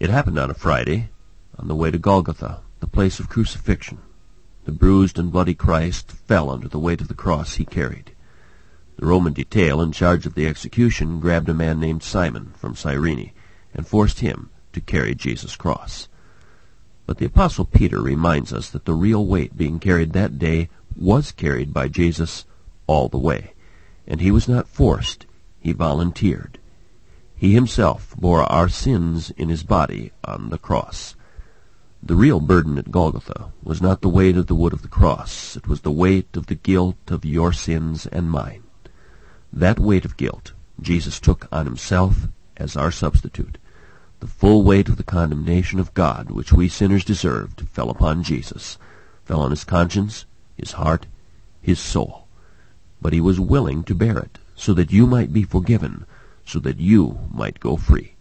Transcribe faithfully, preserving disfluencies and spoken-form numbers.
It happened on a Friday, on the way to Golgotha, the place of crucifixion. The bruised and bloody Christ fell under the weight of the cross he carried. The Roman detail in charge of the execution grabbed a man named Simon from Cyrene and forced him to carry Jesus' cross. But the Apostle Peter reminds us that the real weight being carried that day was carried by Jesus all the way, and he was not forced, he volunteered. He himself bore our sins in his body on the cross. The real burden at Golgotha was not the weight of the wood of the cross. It was the weight of the guilt of your sins and mine. That weight of guilt Jesus took on himself as our substitute. The full weight of the condemnation of God, which we sinners deserved, fell upon Jesus, fell on his conscience, his heart, his soul. But he was willing to bear it, so that you might be forgiven, so that you might go free.